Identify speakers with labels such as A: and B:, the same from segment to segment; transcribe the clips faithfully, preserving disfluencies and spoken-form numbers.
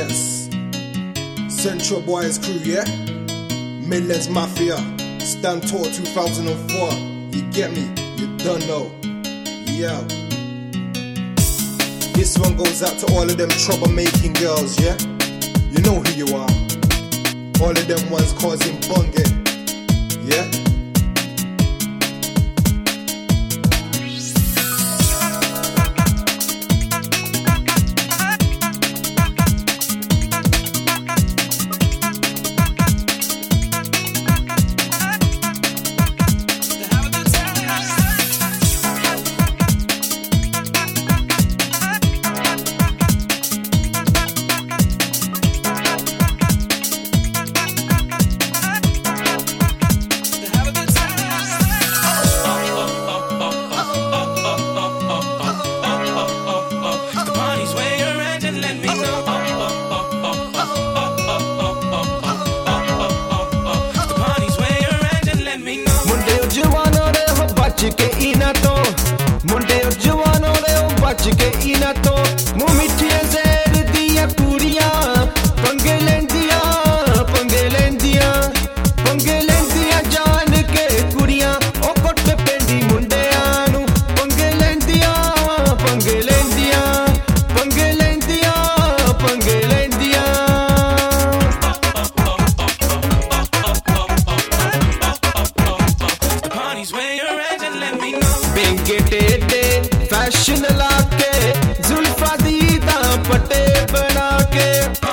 A: Yes. Central Boys crew, yeah? Midlands Mafia. Stand Tour two thousand four. You get me? You don't know. Yeah. This one goes out to all of them troublemaking girls, yeah? You know who you are. All of them ones causing bunging, yeah?
B: के इना तो मुंडे और जवानों रे बच के इना तो मुंह मिठिया ज़हर दिया कुड़ियां पंगे लेंदिया पंगे लेंदिया पंगे लेंदिया जान के कुड़ियां ओ कोट पेंडी मुंडे आनू पंगे लेंदिया पंगे लेंदिया पंगे लेंदिया पंगे लेंदिया बिंगे टेढ़े फैशन लाके जुल्फा दीदा पटे बना के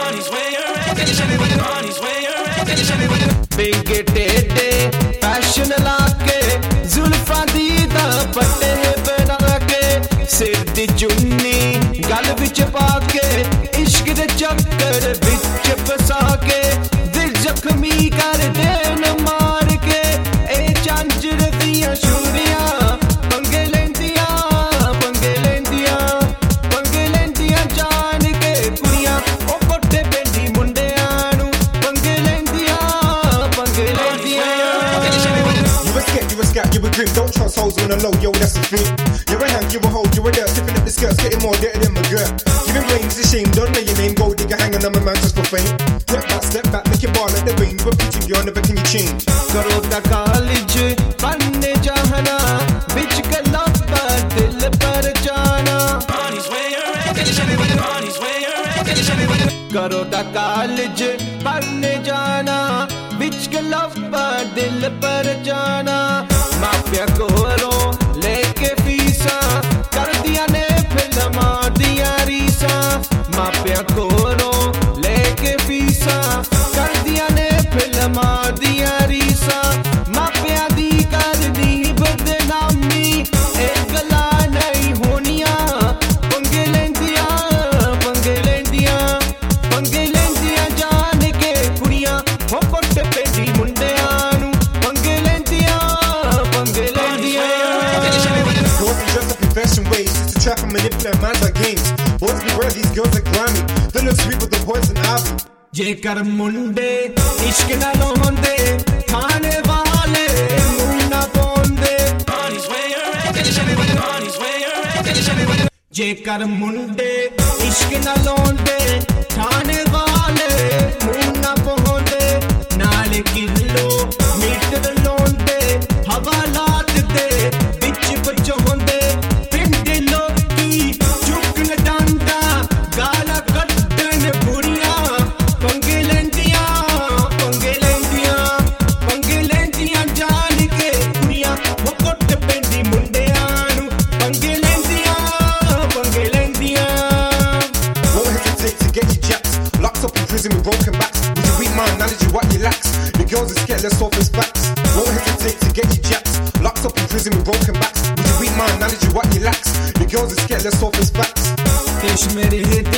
B: बिंगे टेढ़े फैशन लाके जुल्फा दीदा पटे बना के सिर दी चुन्नी गल विच पाके इश्क दे चक्कर विच फसा के दिल जख्मी कर देन मार के ए झांझर दियां छुरियां पंगे लेंदिया पंगे लेंदिया पंगे लेंदिया जान के कुड़ियां ओ कोठे पेंडी मुंडियां नू पंगे लेंदिया पंगे लेंदिया
A: You a scat, you a scat, you a grim. Don't trust hoes on the low, yo, that's the thing. You're a hand, you a hoe, you a dirt. Tipping up the skirts, getting more dirty than my girl. Giving brains a shame, don't know your name. Gold digger hanging on my man just for fame. Step back, step back, make your ball like the rain. Repeating, girl, never can you change.
B: करो दा college पढ़ने जाना बिच गल्ला दिल पर जाना करो दा कॉलेज पढ़ने जाना बिच गल्ला दिल पर जाना माफिया कोरो लेके फीसा कर दिया ने फिल्मा दिया रीसा माफिया कोरो लेके फीसा कर दिया ने फिल्मा दिया रीसा माफिया दी कर दी बदनामी एक गला नहीं होनिया पंगे लेंदिया पंगे लेंदिया पंगे लेंदिया जान के कुड़ियां हो कोट पेंडी मुंडियां नू पंगे लेंदिया पंगे लेंदिया
A: Girls be dressed up in fashion ways just to trap and manipulate minds like games. Boys be rare, these girls are grimy. They look sweet with the poison ivy.
B: जेकर मुंडे इश्क नाल होंदे थाने वाले मुंह ना पोंदे जेकर मुंडे इश्क नाल होंदे थाने वाले मुंह ना पोंदे नाल किलो मीटर लोंदे हवालात दे बिच बच होंदे पिंड लोकी चुकन डांडा गाला कट्टन बुड़ियां पंगे लेंदिया पंगे लेंदिया पंगे लेंदिया जान के कुड़ियां वो कोट पेंडी मुंडियां नू पंगे लेंदिया पंगे लेंदिया
A: Won't hesitate to get you jacked. Locked up in prison with broken backs. With your weak mind, knowledge you what you lacks. The girls are scared, let's off his backs. Won't hesitate to get you jacked. Locked up in prison with broken backs. With your weak mind, knowledge you what you lacks. The girls are scared, let's off his backs.
B: देश मेरे